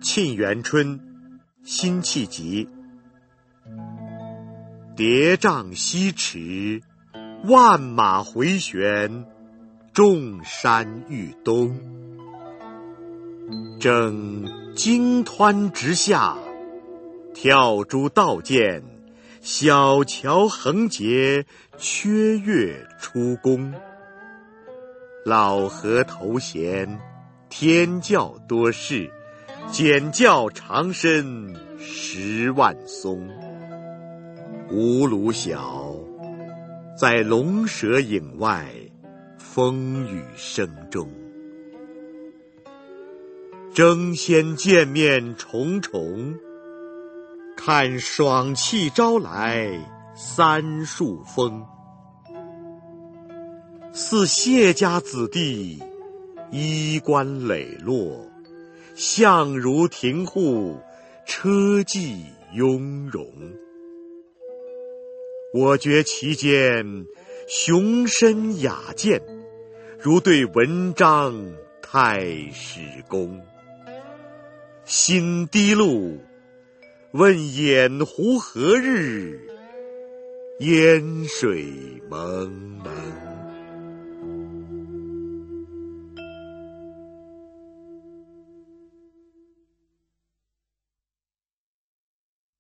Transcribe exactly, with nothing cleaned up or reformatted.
沁园春·辛弃疾。叠嶂西驰，万马回旋，众山欲东。正惊湍直下，跳珠道见，小桥横截，缺月出宫。老河头衔，天教多事，简教长申十万松。吴鲁晓，在龙蛇影外，风雨声中。争先见面重重，看爽气招来三树风。似谢家子弟，衣冠磊落，相如庭户，车骑雍容。我觉其间雄深雅健，如对文章太史公。心低露，问掩湖何日？烟水蒙蒙。